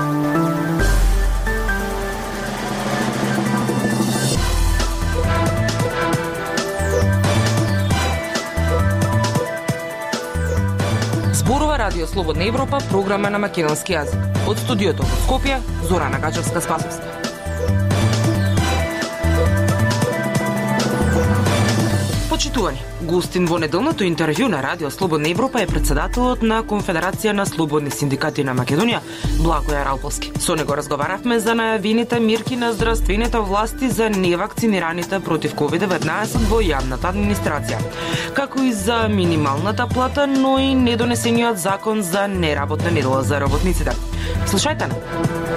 Зборува Радио Слободна Европа, програма на македонски јазик. Од студиото во Скопје, Зорана Гачевска-Спасовска. Почитувани, гостин во неделното интервју на Радио Слободна Европа е председателот на Конфедерација на слободни синдикати на Македонија, Благоје Ралповски. Со него разговаравме за најавените мерки на здравствените власти за невакцинираните против COVID-19 во јавната администрација, како и за минималната плата, но и недонесениот закон за неработна недела за работниците. Слушајте на.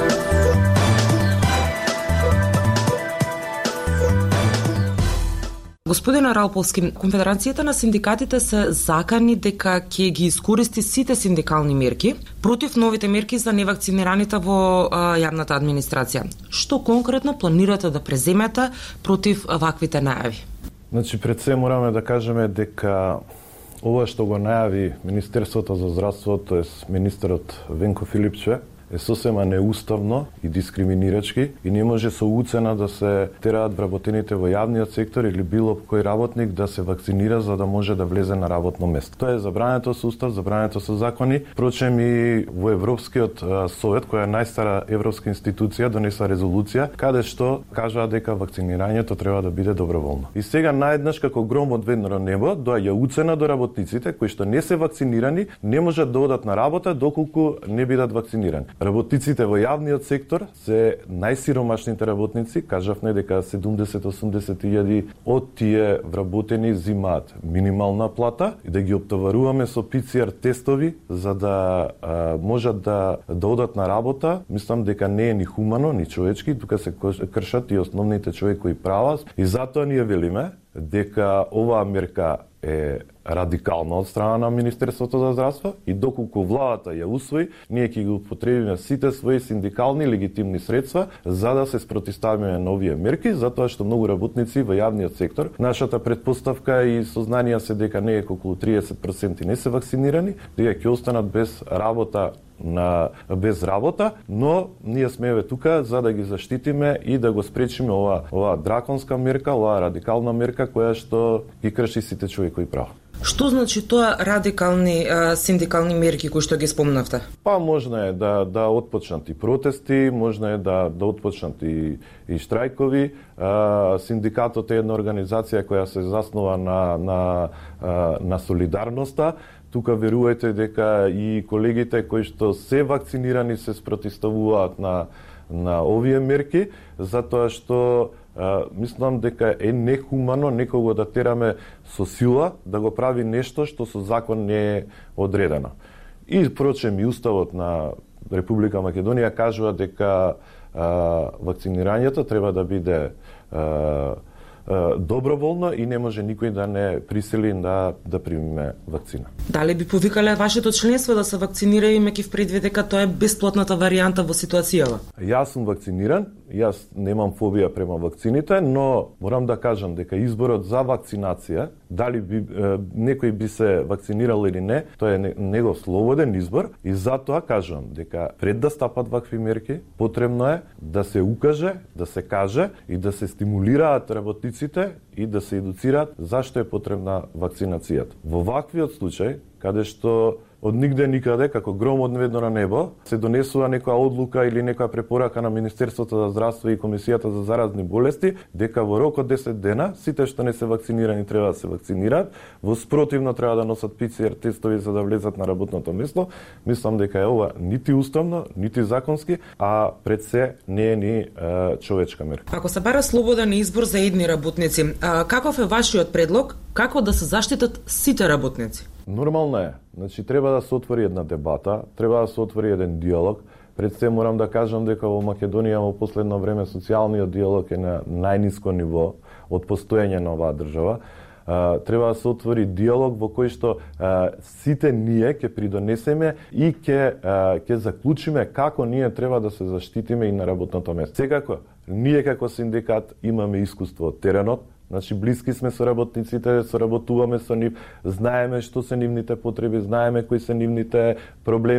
Господине Ралповски, Конфедерацијата на синдикатите се закани дека ќе ги искористи сите синдикални мерки против новите мерки за невакцинираните во јавната администрација. Што конкретно планирате да преземете против ваквите најави? Значи, пред се мораме да кажеме дека ова што го најави Министерството за здравство, тоест министерот Венко Филипче, е сосема неуставно и дискриминирачки и не може со уцена да се тераат вработените во јавниот сектор или било кој работник да се вакцинира за да може да влезе на работно место. Тоа е забрането со устав, забрането со закони. Впрочем и во Европскиот совет, која е најстара европска институција, донесла резолуција каде што кажаа дека вакцинирањето треба да биде доброволно. И сега наеднаш како гром од ведно небо доаѓа уцена до работниците кои што не се вакцинирани, не можат да одат на работа доколку не бидат вакцинирани. Работниците во јавниот сектор се најсиромашните работници, кажавме дека 70-80 илјади од тие вработени зимаат минимална плата и да ги оптоваруваме со ПЦР тестови за да можат да одат на работа, мислам дека не е ни хумано, ни човечки, тука се кршат и основните човекови права и затоа ние велиме дека оваа мерка е радикална од страна на Министерството за здравство и доколку владата ја усвои, ние ќе ги употребиме сите своји синдикални легитимни средства за да се спротивставиме на овие мерки, затоа што многу работници во јавниот сектор, нашата претпоставка и сознанија се дека не е околу 30% не се вакцинирани, дека ќе останат без работа, но ние сме еве тука за да ги заштитиме и да го спречиме ова драконска мерка, оваа радикална мерка која што ги крши сите човекови права. Што значи тоа радикални синдикални мерки кои што ги спомнавте? Па можно е да отпочнат и протести, можно е да отпочнат и штрајкови. Синдикатот е една организација која се заснова на солидарноста. Тука верувајте дека и колегите кои што се вакцинирани се спротивставуваат на овие мерки, затоа што мислам дека е нехумано некого да тераме со сила да го прави нешто што со закон не е одредено. И впрочем и уставот на Република Македонија кажува дека вакцинирањето треба да биде доброволно и не може никој да не присили да примиме вакцина. Дали би повикале вашето членство да се вакцинира имајќи в предвид дека тоа е бесплатната варијанта во ситуацијава? Јас сум вакциниран, јас немам фобија према вакцините, но морам да кажам дека изборот за вакцинација, дали некој би се вакцинирал или не, тоа е негов слободен избор и затоа кажам дека пред да стапат вакви мерки, потребно е да се укаже, да се каже и да се стимулираат работниците и да се едуцираат зашто е потребна вакцинацијата. Во ваквиот случај, каде што од нигде никаде, како гром од ведно небо, се донесува некоја одлука или некоја препорака на Министерството за здравство и Комисијата за заразни болести, дека во рок од 10 дена сите што не се вакцинирани треба да се вакцинираат, во спротивно треба да носат ПЦР тестови за да влезат на работното место. Мислам дека е ова нити уставно, нити законски, а пред се не е ни човечка мерка. Ако се бара слободен избор за едни работници, каков е вашиот предлог како да се заштитат сите работници? Нормално е. Значи, треба да се отвори една дебата, треба да се отвори еден диалог. Пред се морам да кажам дека во Македонија во последно време социјалниот диалог е на најниско ниво од постоење на оваа држава. Треба да се отвори диалог во кој што сите ние ќе придонесеме и ќе заклучиме како ние треба да се заштитиме и на работното место. Секако, ние како синдикат имаме искуство од теренот, значи блиски сме со работниците, соработуваме со нив, знаеме што се нивните потреби, знаеме кои се нивните проблеми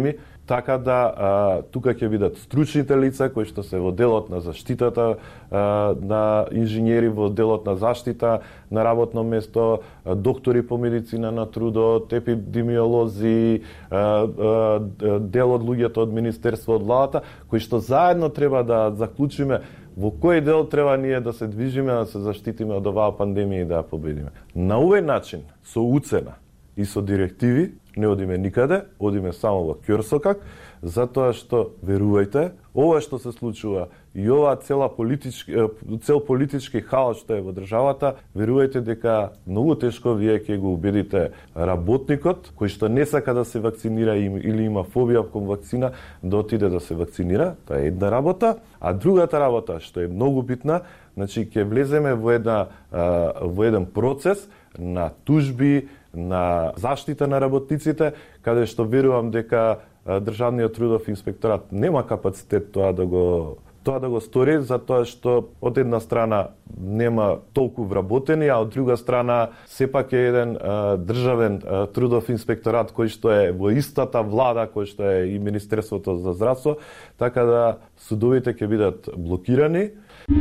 така да тука ќе бидат стручните лица кои што се во делот на заштитата на инженери, во делот на заштита на работно место, доктори по медицина на трудот, епидемиолози, дел од луѓето од Министерство од владата, кои што заедно треба да заклучиме во кој дел треба ние да се движиме, да се заштитиме од оваа пандемија и да ја победиме. На овој начин, со уцена и со директиви, не одиме никаде, одиме само во ќорсокак, затоа што, верувајте, ова што се случува и оваа цел политички хаос што е во државата, верувајте дека многу тешко вие ќе го убедите работникот, кој што не сака да се вакцинира или има фобија кон вакцина, да отиде да се вакцинира. Тоа е една работа. А другата работа, што е многу битна, значи ќе влеземе во еден процес на тужби, на заштита на работниците, каде што верувам дека Државниот трудов инспекторат нема капацитет тоа да го стори, затоа што од една страна нема толку вработени, а од друга страна сепак е еден државен трудов инспекторат кој што е во истата влада кој што е и Министерството за здравство, така да судовите ќе бидат блокирани.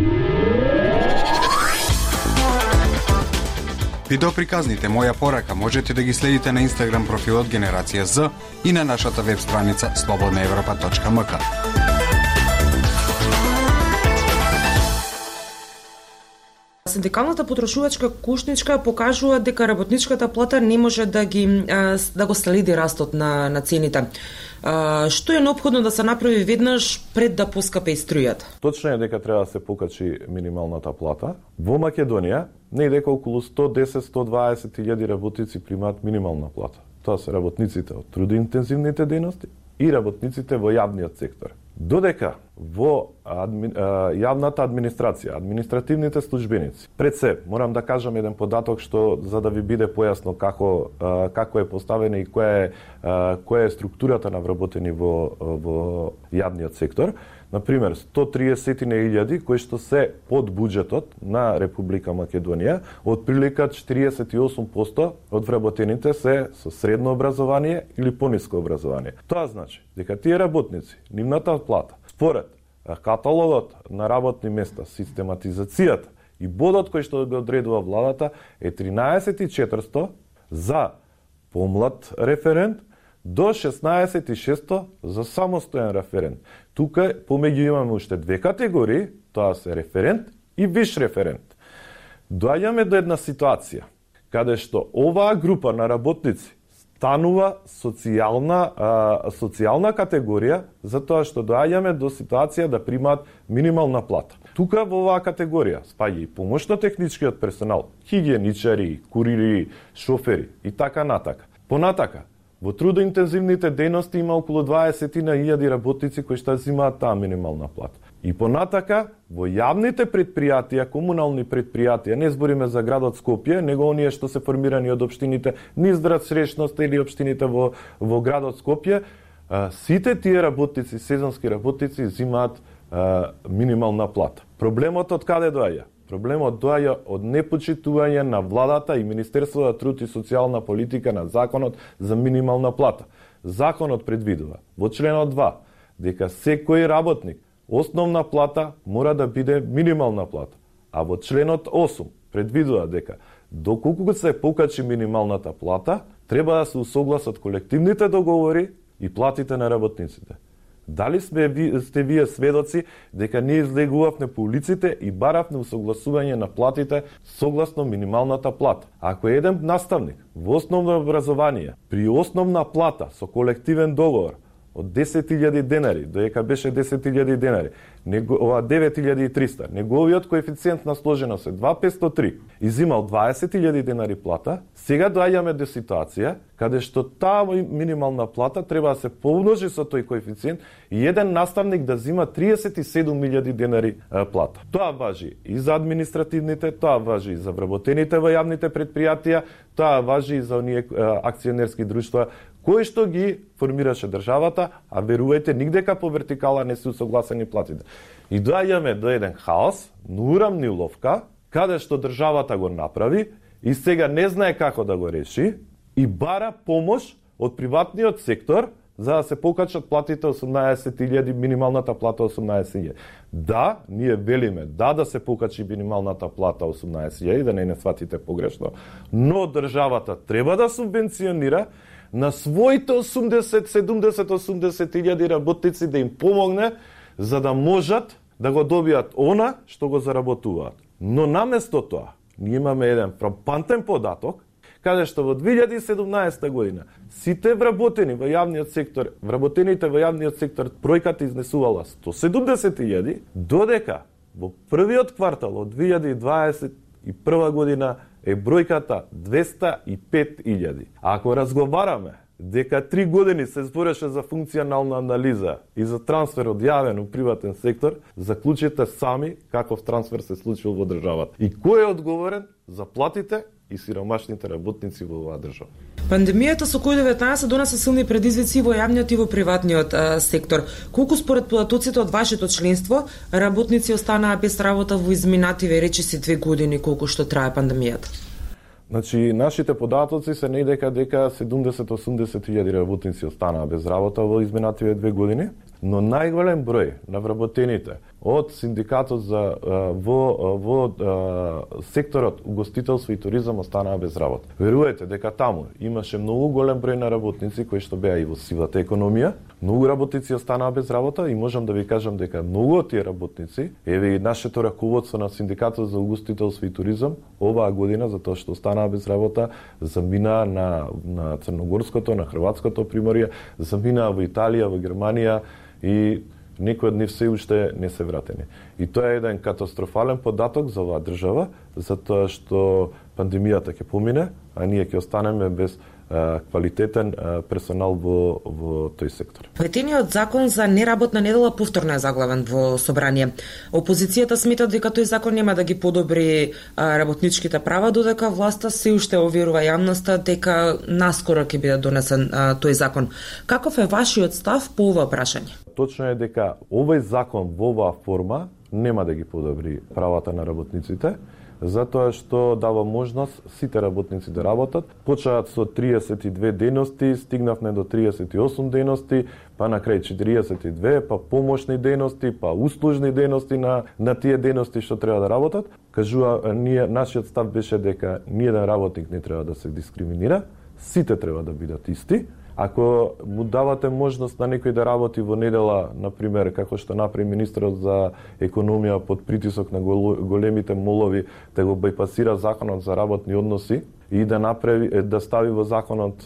Видеоприказните Моја порака можете да ги следите на Инстаграм профилот Генерација З и на нашата веб страница slobodnaevropa.mk. Синдикалната потрошувачка Кушничка покажува дека работничката плата не може да го следи растот на цените. Што е неопходно да се направи веднаш пред да поскапе и струјата? Точно е дека треба да се покачи минималната плата. Во Македонија не дека околу 110-120 илјади работници примаат минимална плата. Тоа се работниците од трудоинтензивните дејности и работниците во јавниот сектор. Додека во јавната администрација, административните службеници, пред се, морам да кажам еден податок што за да ви биде појасно како е поставена и која е структурата на вработени во јавниот сектор. Например, 130.000 кои што се под буџетот на Република Македонија, од прилика 48% од вработените се со средно образование или пониско образование. Тоа значи дека тие работници, нивната плата, според каталогот на работни места, систематизацијата и бодот кој што го одредува владата е 13.400 за помлад референт, до 16.600 за самостоен референт. Тука помеѓу имаме уште две категории, тоа се референт и виш референт. Доаѓаме до една ситуација каде што оваа група на работници станува социјална категорија, затоа што доаѓаме до ситуација да примаат минимална плата. Тука во оваа категорија спаѓа и помошно-техничкиот персонал, хигиеничари, курири, шофери и така натака. Понатака, во трудоинтензивните дејности има околу 20.000 работници кои што земаат таа минимална плата. И понатака, во јавните предпријатија, комунални предпријатија, не збориме за градот Скопје, него оние што се формирани од општините низ Срешност или општините во градот Скопје, сите тие работници, сезонски работници, земаат минимална плата. Проблемот од каде доаѓа? Проблемот доаѓа од непочитување на владата и Министерството за труд и социјална политика на законот за минимална плата. Законот предвидува во членот 2 дека секој работник основна плата мора да биде минимална плата, а во членот 8 предвидува дека доколку се покачи минималната плата, треба да се усогласат колективните договори и платите на работниците. Дали сте вие сведоци дека ние излегувавме по улиците и баравме усогласување на платите согласно минималната плата? Ако еден наставник во основно образование при основна плата со колективен договор од 10.000 денари, доека беше 10.000 денари, ова 9.300, неговиот коефициент на сложеност е 2.503, изимал 20.000 денари плата, сега доаѓаме до ситуација каде што таа минимална плата треба да се помножи со тој коефициент и еден наставник да зима 37.000 денари плата. Тоа важи и за административните, тоа важи и за вработените во јавните предпријатија, тоа важи и за оние акционерски друштва кои што ги формираше државата, а верувајте, нигдека по вертикала не се усогласени платите. И доаѓаме до еден хаос, урамниловка, каде што државата го направи и сега не знае како да го реши и бара помош од приватниот сектор за да се покачат платите 18.000, минималната плата 18.000. Да, ние велиме да се покачи минималната плата 18.000, да не сватите погрешно, но државата треба да субвенционира на своите 80-70-80.000 работници да им помогне за да можат да го добијат она што го заработуваат. Но наместо тоа, ние имаме еден фрапантен податок, каде што во 2017 година сите вработените во јавниот сектор, бројката изнесувала 170.000, додека во првиот квартал од 2021 година е бројката 205.000. Ако разговараме дека 3 години се збореше за функционална анализа и за трансфер од јавен у приватен сектор, заклучите сами каков трансфер се случил во државата. И кој е одговорен за платите и сиромашните работници во оваа држава? Пандемијата со COVID-19 донесе силни предизвици во јавниот и во приватниот сектор. Колку според податоците од вашето членство работници останаа без работа во изминативе речиси 2 години колку што трае пандемијата? Значи, нашите податоци се не дека 70-80.000 работници останаа без работа во изминативе 2 години, но најголем број на вработените од синдикатот во секторот угостителство и туризам останаа без работа. Верувате дека таму имаше многу голем број на работници кои што беа и во сивата економија, многу работници останаа без работа и можам да ви кажам дека многу од тие работници, еве и нашето раководство на синдикатот за угостителство и туризам оваа година за тоа што останаа без работа, замина на Црногорското, на Хрватското приморје, замина во Италија, во Германија и некои од нив се уште не се вратени. И тоа е еден катастрофален податок за оваа држава, затоа што пандемијата ќе помине, а ние ќе останеме без квалитетен персонал во тој сектор. Ветениот закон за неработна недела повторно е заглавен во собрание. Опозицијата смета дека тој закон нема да ги подобри работничките права, додека власта се уште оверува јавноста дека наскоро ќе биде донесен тој закон. Каков е вашиот став по ова прашање? Точно е дека овој закон во оваа форма нема да ги подобри правата на работниците, затоа што дава можност сите работници да работат. Почаат со 32 дејности, стигнавме до 38 дејности, па на крај 42, па помошни дејности, па услужни дејности на тие дејности што треба да работат. Нашиот став беше дека ниеден работник не треба да се дискриминира, сите треба да бидат исти. Ако му давате можност на некој да работи во недела, например, како што направи министерот за економија под притисок на големите молови, да го бајпасира законот за работни односи и да стави во законот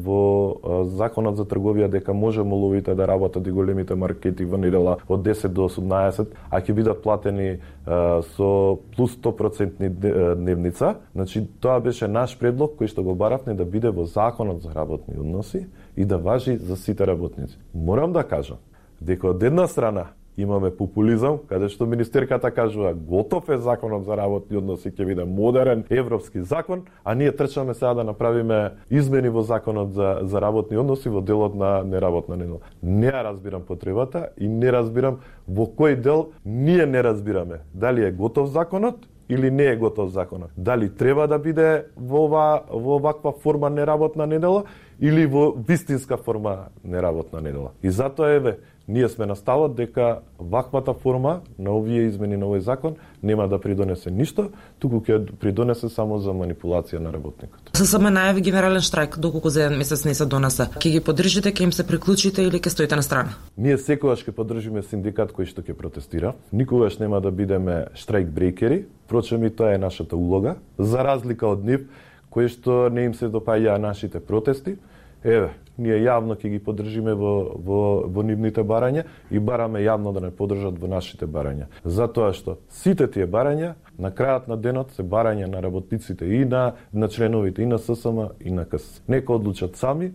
за трговија дека може моловите да работат и големите маркети во недела од 10 до 18, а ќе бидат платени со плюс 100% дневница. Значи, тоа беше наш предлог кој што го баравме да биде во законот за работни односи и да важи за сите работници. Морам да кажам дека од една страна имаме популизам, каде што министерката кажува готов е законот за работни односи, ќе биде модерен европски закон, а ние трчаме сега да направиме измени во законот за работни односи во делот на неработна недела. Не ја разбирам потребата и не разбирам во кој дел ние не разбираме. Дали е готов законот или не е готов законот. Дали треба да биде во оваква форма неработна недела или во вистинска форма неработна недела. И затоа ние сме на ставот дека ваквата форма на овие измени на овој закон нема да придонесе ништо, туку ќе придонесе само за манипулација на работникот. ССМ најави генерален штрајк, доколку за еден месец не се донесе. Ќе ги поддржите, ќе им се приклучите или ќе стоите на страна? Ние секогаш ќе поддржиме синдикат кој што ќе протестира. Никогаш нема да бидеме штрајк брейкери, впрочем и тоа е нашата улога, за разлика од нив кои што не им се допаѓаа нашите протести. Ние јавно ќе ги поддржиме во нивните барања и бараме јавно да не поддржат во нашите барања. Затоа што сите тие барања на крајот на денот се барања на работниците и на членовите и на ССМ и на КС. Нека одлучат сами.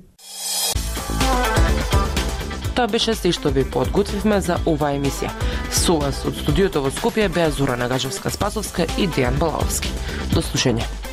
Тоа беше се што ви подготвивме за оваа емисија. Со вас од студиото во Скопје беа Зора Нагажевска-Спасовска и Дејан Балаовски. До слушање.